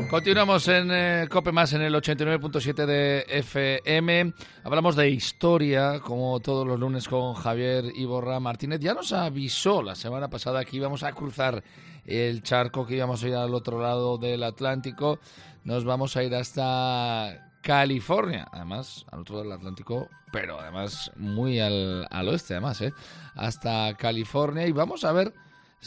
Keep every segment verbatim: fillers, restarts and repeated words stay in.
Continuamos en eh, COPE Más en el ochenta y nueve punto siete de F M. Hablamos de historia, como todos los lunes, con Javier Iborra Martínez. Ya nos avisó la semana pasada que íbamos a cruzar el charco, que íbamos a ir al otro lado del Atlántico. Nos vamos a ir hasta California, además, al otro lado del Atlántico, pero además muy al, al oeste, además, ¿eh? Hasta California, y vamos a ver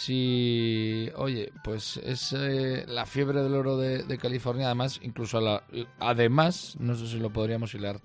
si, oye, pues es eh, la fiebre del oro de, de California, además, incluso a la, además, no sé si lo podríamos hilar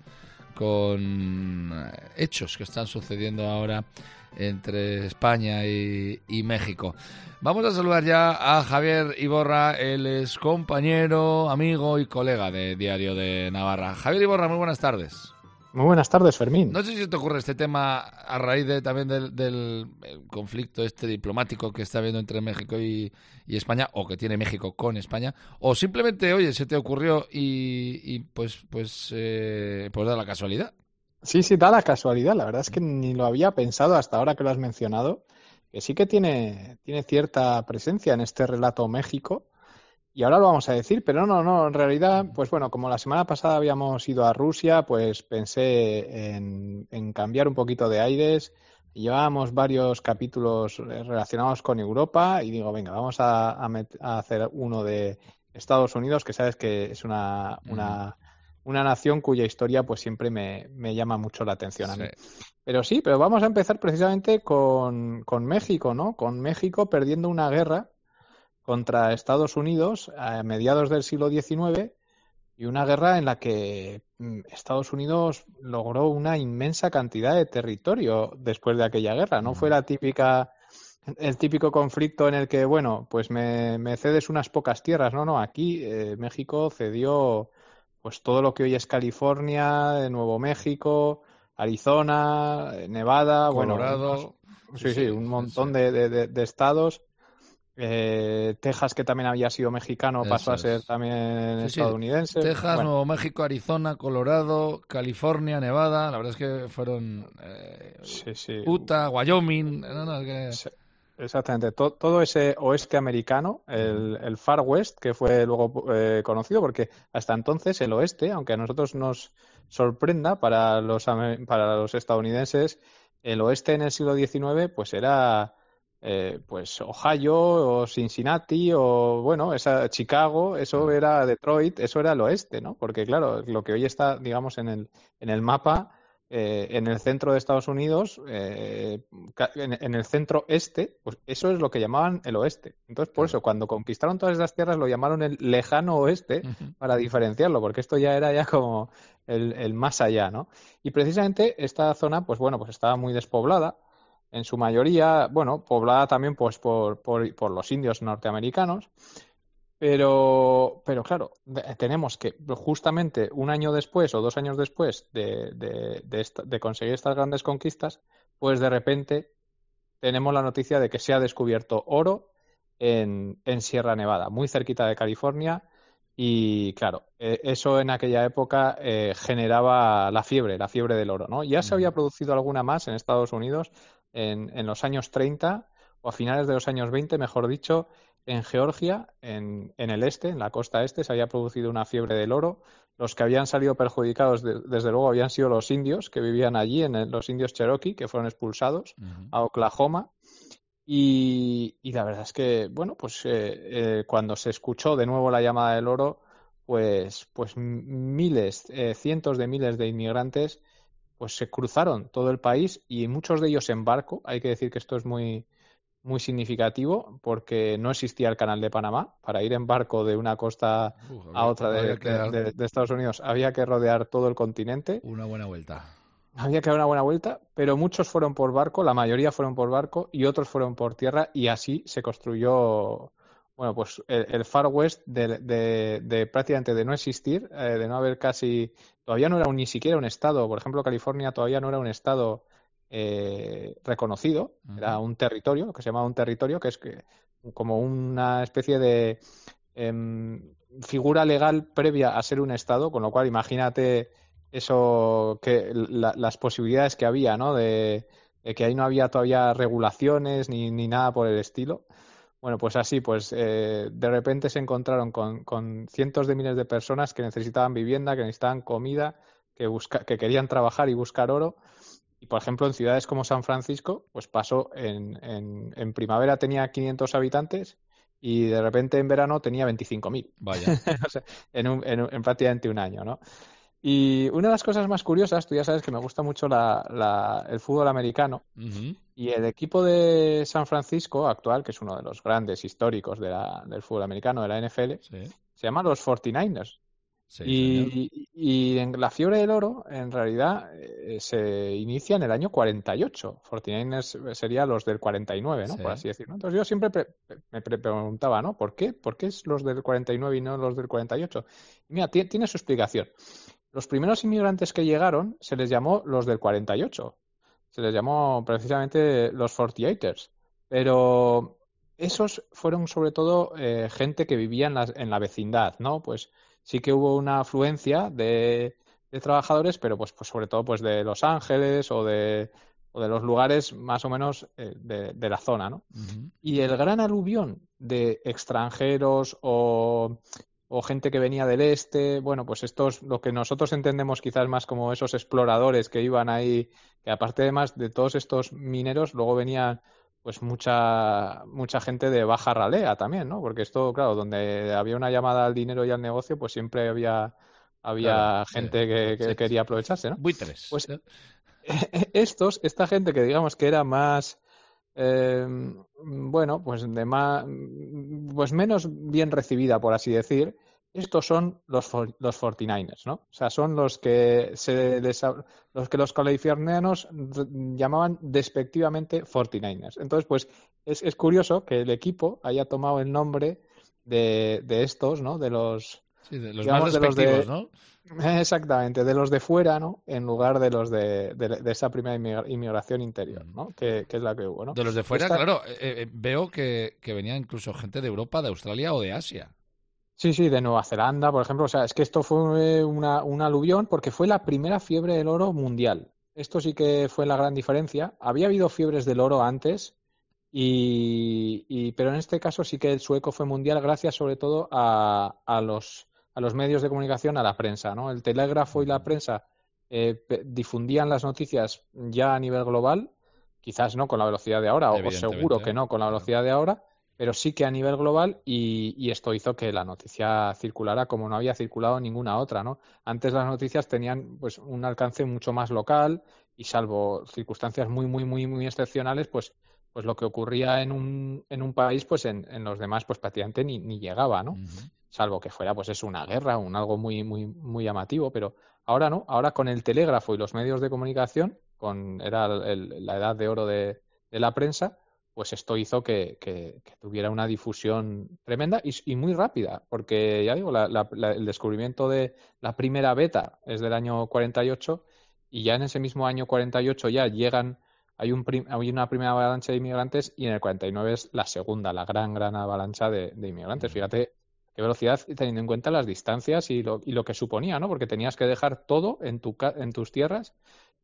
con hechos que están sucediendo ahora entre España y, y México. Vamos a saludar ya a Javier Iborra, él es compañero, amigo y colega de Diario de Navarra. Javier Iborra, muy buenas tardes. Muy buenas tardes, Fermín. No sé si te ocurre este tema a raíz de también del, del conflicto este diplomático que está habiendo entre México y, y España, o que tiene México con España, o simplemente, oye, se te ocurrió y, y pues pues eh, pues da la casualidad. Sí, sí, da la casualidad. La verdad es que ni lo había pensado hasta ahora que lo has mencionado, que sí que tiene, tiene cierta presencia en este relato México. Y ahora lo vamos a decir, pero no, no, en realidad, pues bueno, como la semana pasada habíamos ido a Rusia, pues pensé en, en cambiar un poquito de aires. Llevábamos varios capítulos relacionados con Europa y digo, venga, vamos a, a, met- a hacer uno de Estados Unidos, que sabes que es una, una, una nación cuya historia pues siempre me, me llama mucho la atención a mí. Sí. Pero sí, pero vamos a empezar precisamente con, con México, ¿no? Con México perdiendo una guerra contra Estados Unidos a mediados del siglo diecinueve, y una guerra en la que Estados Unidos logró una inmensa cantidad de territorio después de aquella guerra. No fue la típica, el típico conflicto en el que, bueno, pues me, me cedes unas pocas tierras. No, no, aquí eh, México cedió pues todo lo que hoy es California, Nuevo México, Arizona, Nevada, Colorado. bueno, unos, sí, Sí, sí, sí, un sí, montón sí. de, de, de estados. Eh, Texas, que también había sido mexicano, pasó Eso a ser es. también Sí, sí. estadounidense. Texas, Bueno, Nuevo México, Arizona, Colorado, California, Nevada. La verdad es que fueron eh, sí, sí, Utah, Wyoming. No, no, es que... sí, exactamente. To- todo ese oeste americano, el, el Far West, que fue luego eh, conocido, porque hasta entonces el oeste, aunque a nosotros nos sorprenda, para los, ame- para los estadounidenses, el oeste en el siglo diecinueve, pues era eh, pues Ohio o Cincinnati o, bueno, esa Chicago, eso Claro. era Detroit, eso era el oeste, ¿no? Porque, claro, lo que hoy está, digamos, en el, en el mapa, eh, en el centro de Estados Unidos, eh, ca- en, en el centro este, pues eso es lo que llamaban el oeste. Entonces, por Claro. eso, cuando conquistaron todas esas tierras, lo llamaron el lejano oeste Ujú. para diferenciarlo, porque esto ya era ya como el, el más allá, ¿no? Y precisamente esta zona, pues bueno, pues estaba muy despoblada, en su mayoría, bueno, poblada también pues por, por, por los indios norteamericanos, pero, pero claro, de- tenemos que justamente un año después o dos años después de, de, de, esta- de conseguir estas grandes conquistas, pues de repente tenemos la noticia de que se ha descubierto oro en, en Sierra Nevada, muy cerquita de California. Y claro, eh, eso en aquella época eh, generaba la fiebre, la fiebre del oro, ¿no? Ya se había Ujú. producido alguna más en Estados Unidos en, en los años treinta o a finales de los años veinte, mejor dicho, en Georgia, en, en el este, en la costa este, se había producido una fiebre del oro. Los que habían salido perjudicados, de- desde luego, habían sido los indios que vivían allí, en el- los indios Cherokee, que fueron expulsados Ujú. a Oklahoma. Y, y la verdad es que, bueno, pues eh, eh, cuando se escuchó de nuevo la llamada del oro, pues, pues miles, eh, cientos de miles de inmigrantes, pues se cruzaron todo el país y muchos de ellos en barco. Hay que decir que esto es muy, muy significativo porque no existía el canal de Panamá. Para ir en barco de una costa Uf, a había, otra de, había que de- dar de- de Estados Unidos había que rodear todo el continente. una buena vuelta. Había que dar una buena vuelta, pero muchos fueron por barco, la mayoría fueron por barco y otros fueron por tierra, y así se construyó, bueno, pues el, el Far West de, de- de prácticamente de no existir, eh, de no haber casi, todavía no era un- ni siquiera un estado. Por ejemplo, California todavía no era un estado eh, reconocido, era Ujú. un territorio, lo que se llamaba un territorio, que es que, como una especie de em, figura legal previa a ser un estado, con lo cual imagínate eso, que la- las posibilidades que había, ¿no? De, de que ahí no había todavía regulaciones ni, ni nada por el estilo. Bueno, pues así, pues eh, de repente se encontraron con, con cientos de miles de personas que necesitaban vivienda, que necesitaban comida, que, busca, que querían trabajar y buscar oro. Y, por ejemplo, en ciudades como San Francisco, pues pasó en, en, en primavera tenía quinientos habitantes y de repente en verano tenía veinticinco mil. Vaya. O sea, en, un, en, en prácticamente un año, ¿no? Y una de las cosas más curiosas, tú ya sabes que me gusta mucho la, la, el fútbol americano, Uh-huh. y el equipo de San Francisco actual, que es uno de los grandes históricos de la, del fútbol americano, de la N F L, Sí, se llama los cuarenta y nueve ers. sí, señor. Y, y en la fiebre del oro, en realidad, eh, se inicia en el año cuarenta y ocho. cuarenta y nueve ers serían los del cuarenta y nueve, ¿no? Por Sí. así decirlo. Entonces yo siempre pre- me pre- preguntaba, ¿no? ¿Por qué? ¿Por qué es los del cuarenta y nueve y no los del cuarenta y ocho? Y mira, ti- tiene su explicación. Los primeros inmigrantes que llegaron se les llamó los del cuarenta y ocho. Se les llamó precisamente los cuarenta y ocho ers. Pero esos fueron sobre todo eh, gente que vivía en la, en la vecindad, ¿no? Pues sí que hubo una afluencia de, de trabajadores, pero pues, pues sobre todo pues de Los Ángeles o de, o de los lugares más o menos eh, de, de la zona, ¿no? Uh-huh. Y el gran aluvión de extranjeros o, o gente que venía del este, bueno, pues estos, lo que nosotros entendemos quizás más como esos exploradores que iban ahí, que aparte además de todos estos mineros, luego venían pues mucha mucha gente de baja ralea también, ¿no? Porque esto, claro, donde había una llamada al dinero y al negocio, pues siempre había Claro, había sí, gente que, sí, que sí. quería aprovecharse, ¿no? Buitres. Pues estos, esta gente que digamos que era más eh, bueno, pues de más, pues menos bien recibida, por así decir, estos son los, for- los cuarenta y nueve ers, ¿no? O sea, son los que se les ha- los que los californianos r- llamaban despectivamente cuarenta y nueve ers. Entonces, pues es, es curioso que el equipo haya tomado el nombre de, de estos, ¿no? De los, Sí, de los más digamos, de los despectivos, de ¿no? exactamente, de los de fuera, ¿no? En lugar de los de, de, de esa primera inmigra- inmigración interior, Mm. ¿no? Que, que es la que hubo, ¿no? De los de Y fuera, esta, claro, eh, eh, veo que, que venía incluso gente de Europa, de Australia o de Asia. sí, sí, de Nueva Zelanda, por ejemplo. O sea, es que esto fue una, un aluvión porque fue la primera fiebre del oro mundial. Esto sí que fue la gran diferencia. Había habido fiebres del oro antes, y, y- pero en este caso sí que el sueco fue mundial gracias sobre todo a, a los, a los medios de comunicación, a la prensa, ¿no? El telégrafo y la Ujú. prensa eh, pe- difundían las noticias ya a nivel global, quizás no con la velocidad de ahora, o, o seguro que Evidentemente, no con la claro. velocidad de ahora, pero sí que a nivel global, y, y esto hizo que la noticia circulara como no había circulado ninguna otra, ¿no? Antes las noticias tenían pues un alcance mucho más local y salvo circunstancias muy, muy, muy, muy excepcionales, pues, pues lo que ocurría en un, en un país, pues en, en los demás, pues prácticamente ni, ni llegaba, ¿no? Ujú. Salvo que fuera, pues es una guerra, un algo muy, muy, muy llamativo, pero ahora no, ahora con el telégrafo y los medios de comunicación, con, era el- la edad de oro de, de la prensa, pues esto hizo que, que- que tuviera una difusión tremenda y, y muy rápida, porque ya digo, la- la- la- el descubrimiento de la primera beta es del año cuarenta y ocho y ya en ese mismo año cuarenta y ocho ya llegan, hay, un prim- hay una primera avalancha de inmigrantes y en el cuarenta y nueve es la segunda, la gran, gran avalancha de, de inmigrantes. Ujú. Fíjate qué velocidad teniendo en cuenta las distancias y lo, y lo que suponía, ¿no? Porque tenías que dejar todo en, tu, ca- en tus tierras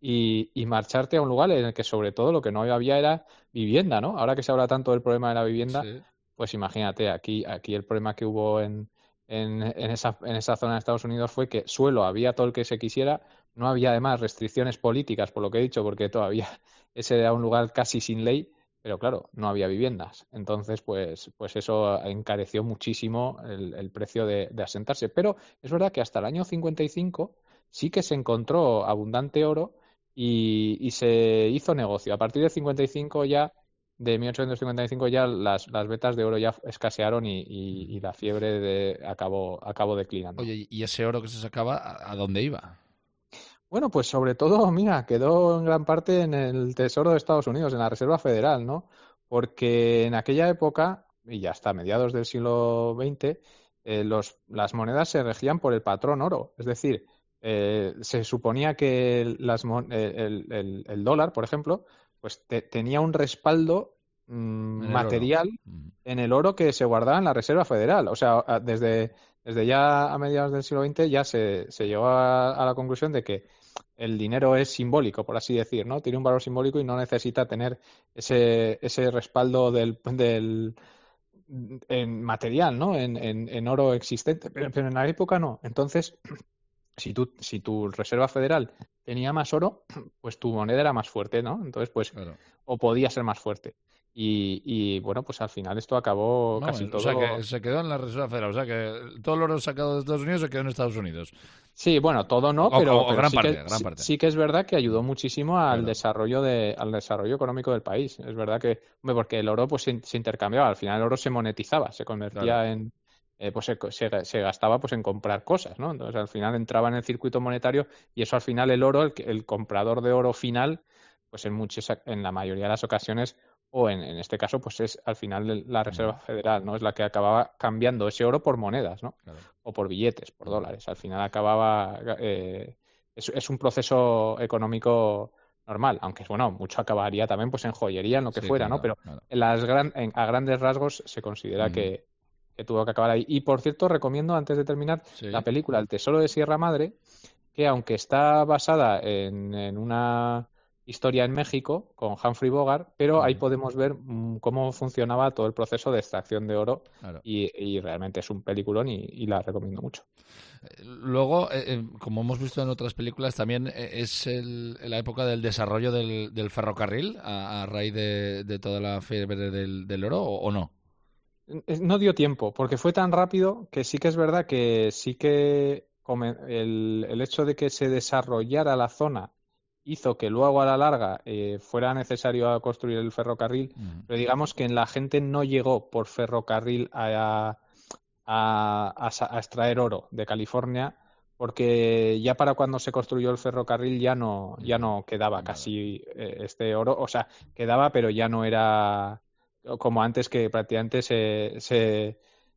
y, y marcharte a un lugar en el que sobre todo lo que no había era vivienda, ¿no? Ahora que se habla tanto del problema de la vivienda, Sí. pues imagínate, aquí, aquí el problema que hubo en, en, en esa, en esa zona de Estados Unidos fue que suelo había todo el que se quisiera, no había además restricciones políticas, por lo que he dicho, porque todavía ese era un lugar casi sin ley, pero claro, no había viviendas. Entonces, pues, pues eso encareció muchísimo el, el precio de, de asentarse. Pero es verdad que hasta el año cincuenta y cinco sí que se encontró abundante oro y, y se hizo negocio. A partir del cincuenta y cinco ya, de mil ochocientos cincuenta y cinco ya las, las vetas de oro ya escasearon y, y- y la fiebre de, acabó, acabó declinando. Oye, ¿y ese oro que se sacaba, a, a dónde iba? Bueno, pues sobre todo, mira, quedó en gran parte en el Tesoro de Estados Unidos, en la Reserva Federal, ¿no? Porque en aquella época, y ya hasta mediados del siglo veinte, eh, los, las monedas se regían por el patrón oro. Es decir, eh, se suponía que el, las mon- el, el- el dólar, por ejemplo, pues te- tenía un respaldo mm, En el oro. material Ujú. en el oro que se guardaba en la Reserva Federal. O sea, a- desde, desde ya a mediados del siglo veinte ya se, se llegó a a la conclusión de que el dinero es simbólico, por así decir, ¿no? Tiene un valor simbólico y no necesita tener ese, ese respaldo del, del, en material, ¿no? En, en, en oro existente, pero, pero en la época no. Entonces, si tú, si tu Reserva Federal tenía más oro, pues tu moneda era más fuerte, ¿no? Entonces, pues, Claro. o podía ser más fuerte. Y, y bueno, pues al final esto acabó No, casi o todo. sea que se quedó en la Reserva Federal, o sea que todo el oro sacado de Estados Unidos se quedó en Estados Unidos. Sí, bueno, todo no, O, pero, o- o pero gran sí parte, que gran sí, parte. sí que es verdad que ayudó muchísimo al Claro. desarrollo de, al desarrollo económico del país. Es verdad que, hombre, porque el oro pues se, se intercambiaba, al final el oro se monetizaba, se convertía Claro. en, eh, pues se, se, se gastaba pues en comprar cosas, ¿no? Entonces al final entraba en el circuito monetario y eso al final el oro, el, que- el comprador de oro final, pues en muchas, en la mayoría de las ocasiones o en, en este caso, pues es al final la Reserva Ujú. Federal, ¿no? Es la que acababa cambiando ese oro por monedas, ¿no? Claro. O por billetes, por Ujú. dólares. Al final acababa... eh, es, es un proceso económico normal, aunque bueno, mucho acabaría también pues en joyería, en lo que Sí, fuera, ¿no? claro, Pero claro. en las gran, en- a grandes rasgos se considera Ujú. que, que tuvo que acabar ahí. Y por cierto, recomiendo antes de terminar la Sí. película El Tesoro de Sierra Madre, que aunque está basada en, en una historia en México con Humphrey Bogart, pero ahí Ujú. podemos ver mm, cómo funcionaba todo el proceso de extracción de oro Claro. y, y realmente es un peliculón y, y la recomiendo mucho. Luego, eh, eh, como hemos visto en otras películas, también eh, es el- la época del desarrollo del, del ferrocarril a, a raíz de, de toda la fiebre del, del oro, ¿o, o no? Es- No dio tiempo, porque fue tan rápido que sí que es verdad que sí que come- el, el hecho de que se desarrollara la zona hizo que luego a la larga eh, fuera necesario construir el ferrocarril, Ujú. pero digamos que la gente no llegó por ferrocarril a, a, a sa- a extraer oro de California, porque ya para cuando se construyó el ferrocarril ya no, ya Ya. no quedaba Vale. casi eh, este oro, o sea, quedaba, pero ya no era como antes que prácticamente se, se,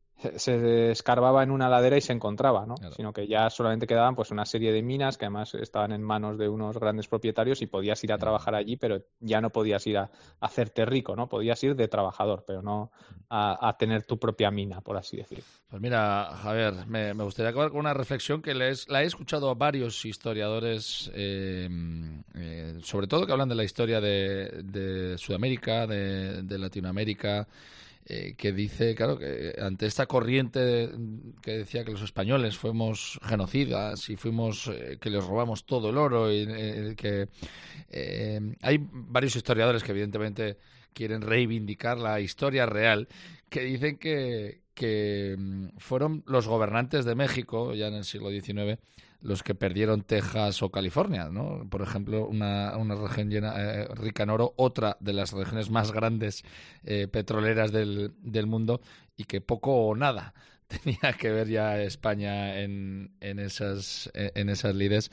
se escarbaba en una ladera y se encontraba, ¿no? Claro. Sino que ya solamente quedaban pues una serie de minas que además estaban en manos de unos grandes propietarios y podías ir a Ujú. trabajar allí, pero ya no podías ir a, a hacerte rico, ¿no? Podías ir de trabajador, pero no a, a tener tu propia mina, por así decirlo. Pues mira, Javier, me, me gustaría acabar con una reflexión que les, la he escuchado a varios historiadores, eh, eh, sobre todo que hablan de la historia de, de Sudamérica, de, de Latinoamérica, eh, que dice, claro, que ante esta corriente que decía que los españoles fuimos genocidas y fuimos eh, que les robamos todo el oro y eh, que eh, hay varios historiadores que evidentemente quieren reivindicar la historia real, que dicen que, que mm, fueron los gobernantes de México, ya en el siglo diecinueve, los que perdieron Texas o California, ¿no? Por ejemplo, una, una región llena, eh, rica en oro, otra de las regiones más grandes eh, petroleras del, del mundo, y que poco o nada tenía que ver ya España en, en esas, en esas lides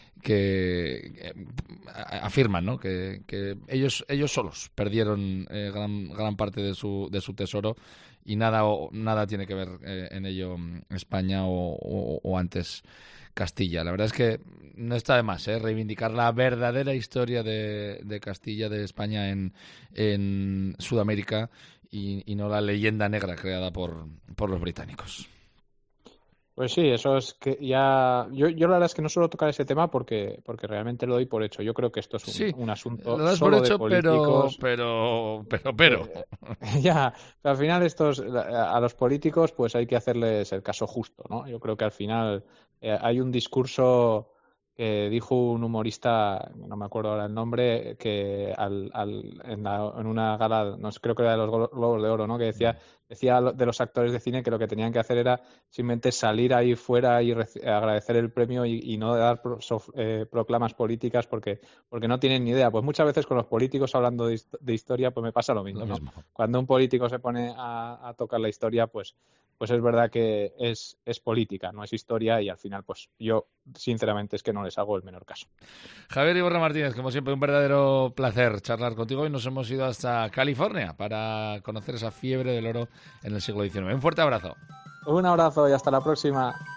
que eh, afirman, ¿no? que, que ellos ellos solos perdieron eh, gran, gran parte de su, de su tesoro y nada o, nada tiene que ver eh, en ello mm, España o, o, o antes Castilla. La verdad es que no está de más ¿eh? reivindicar la verdadera historia de, de Castilla, de España en, en Sudamérica y, y no la leyenda negra creada por, por los británicos. Pues sí, eso es que ya. Yo, yo la verdad es que no suelo tocar ese tema porque, porque realmente lo doy por hecho. Yo creo que esto es un, Sí, un asunto lo das por solo de hecho, pero, políticos. pero, pero, pero. Eh, ya, pero al final estos, a los políticos pues hay que hacerles el caso justo, ¿no? Yo creo que al final eh, hay un discurso que dijo un humorista, no me acuerdo ahora el nombre, que al, al, en, la, en una gala, no sé, creo que era de los Globos de Oro, ¿no? Que decía, decía de los actores de cine que lo que tenían que hacer era simplemente salir ahí fuera y agradecer el premio y, y no dar pro, so, eh, proclamas políticas porque, porque no tienen ni idea. Pues muchas veces con los políticos hablando de, de historia pues me pasa lo mismo, Lo ¿no? mismo. Cuando un político se pone a, a tocar la historia, pues pues es verdad que es, es política, no es historia y al final pues yo sinceramente es que no les hago el menor caso. Javier Iborra Martínez, como siempre, un verdadero placer charlar contigo y nos hemos ido hasta California para conocer esa fiebre del oro en el siglo diecinueve. Un fuerte abrazo. Un abrazo y hasta la próxima.